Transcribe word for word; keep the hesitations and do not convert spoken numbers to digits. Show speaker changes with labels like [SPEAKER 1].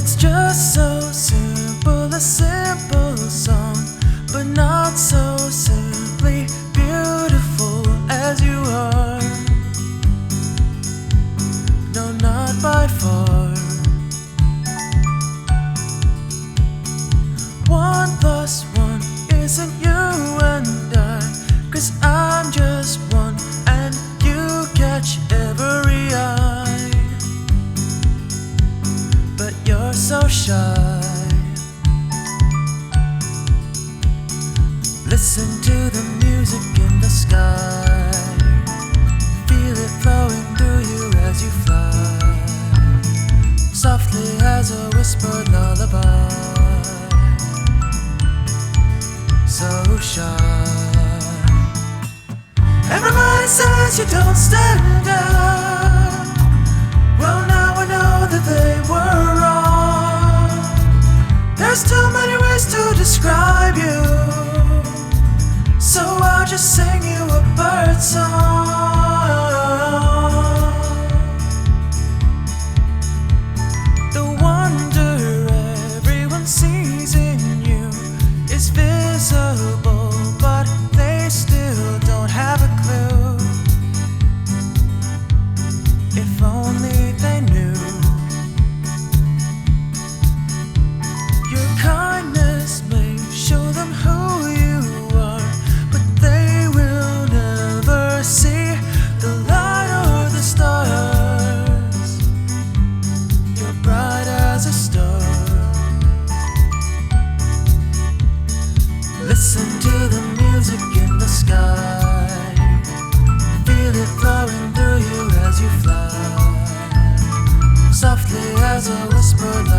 [SPEAKER 1] It's just so simple, a simple song, but not so simply beautiful as you are. No, not by far. One plus one isn't you and I, 'cause I'm just one and you catch every eye. But you're so shy. Listen to the music in the sky. Feel it flowing through you as you fly, softly as a whispered lullaby. So shy. Everybody says you don't stand out. Well, now I know that they were wrong. There's too many ways to describe you, so I'll just sing you a bird song. The wonder everyone sees in you is visible, but they still don't have a clue. If only they knew. Your kindness may show them who you are, but they will never see the light or the stars. You're bright as a star. Listen to the music in the sky. Feel it flowing through you as you fly, softly as a whisper.